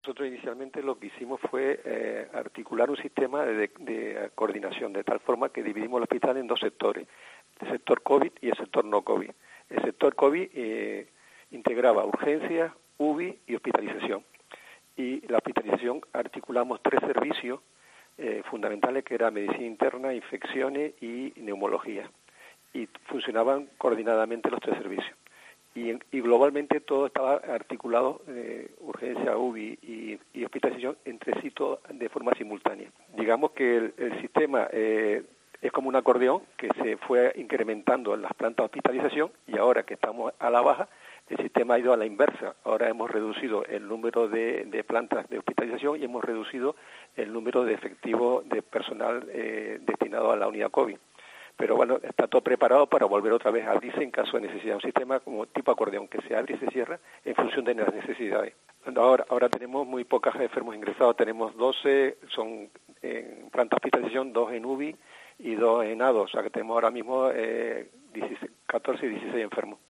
Nosotros inicialmente lo que hicimos fue articular un sistema de coordinación, de tal forma que dividimos el hospital en dos sectores, el sector COVID y el sector no COVID. El sector COVID integraba urgencias, UBI y hospitalización. Y la hospitalización articulamos 3 servicios fundamentales, que eran medicina interna, infecciones y neumología. Y funcionaban coordinadamente los 3 servicios. Y globalmente todo estaba articulado, urgencia, UBI y hospitalización, entre sí todo de forma simultánea. Digamos que el sistema es como un acordeón que se fue incrementando en las plantas de hospitalización, y ahora que estamos a la baja, el sistema ha ido a la inversa. Ahora hemos reducido el número de plantas de hospitalización y hemos reducido el número de efectivos de personal destinado a la unidad COVID. Pero bueno, está todo preparado para volver otra vez a abrirse en caso de necesidad. Un sistema como tipo acordeón, que se abre y se cierra en función de las necesidades. Ahora tenemos muy pocos enfermos ingresados. Tenemos 12, son en planta de hospitalización, 2 en UBI y 2 en ADO. O sea que tenemos ahora mismo 14 y 16 enfermos.